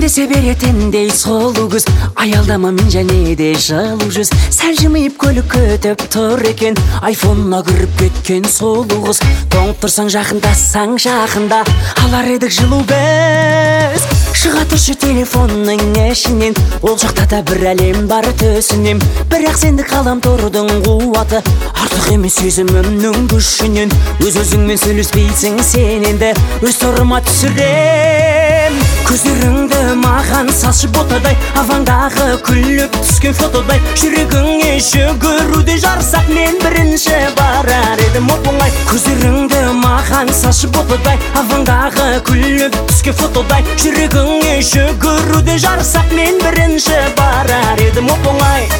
іздесе беретіндей сұлу қыз, аялдамамен және де жылу жүз. Сәл жымиып көлік күтіп тұр екен, айфонына кіріп кеткен сұлу қыз. Тоңып тұрсаң жақындасаң жақында, алар едік жылу біз. Шыға тұршы телефонның ішінен, ол жақта да бір әлем бар төсінен. Бірақ сендік ғаламтордың қуаты артық емес сезімімнің күшінен. Өз-өзіңмен сөйлеспейсің сен енді, өз торыма түсірем. Көздеріңді маған салшы ботадай, авандағы күліп түскен фотодай. Жүрегіңе жүгіруде жарсақ, мен бірінші барар едім оп-оңай. Көздеріңді маған салшы ботадай, авандағы күліп түскен фотодай. Жүрегіңе жүгіруде жарсақ, мен бірінші барар едім оп-оңай.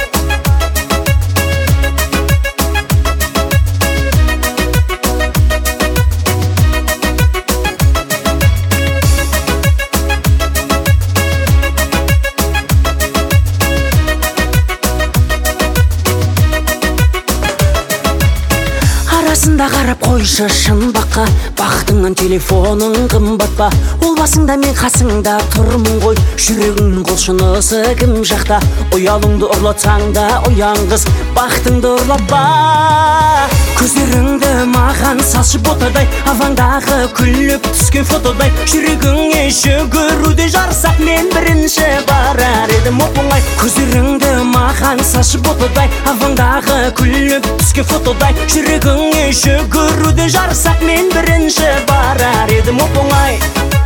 Арасында қарап қойшы шын баққа, бақытыңнан телефоның қымбат па? Ол басыңда мен қасыңда тұрмын ғой, жүрегіңнің құлшынысы кім жақта? Ұялыңды ұрлатсаң да ұяң қыз, бақытыңды ұрлатпа. Көздеріңді маған салшы ботадай, авандағы күліп түскен фотодай. Жүрегіңе жүгіруде жарсақ, мен бірінші барар едім оп-оңай. Көздеріңді маған салшы ботадай, авандағы күліп түскен фотодай. Жүрегіңе жүгіруде жарсақ, мен бірінші барар едім оп-оңай.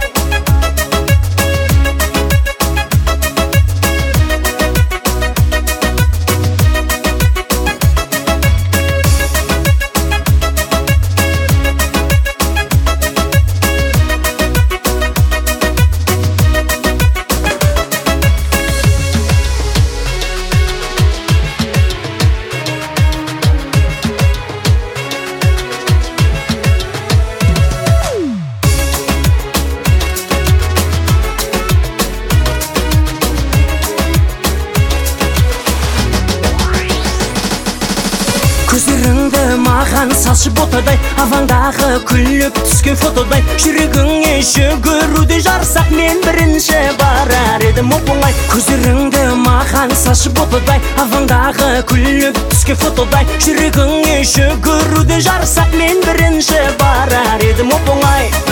Көздеріңді маған салшы ботадай, авандағы күліп түскен фотодай. Жүрегіңе жүгіруде жарсақ, мен бірінші барар едім оп-оңай. Көздеріңді маған салшы ботадай, авандағы күліп түскен фотодай. Жүрегіңе жүгіруде жарсақ, мен бірінші барар едім оп-оңай.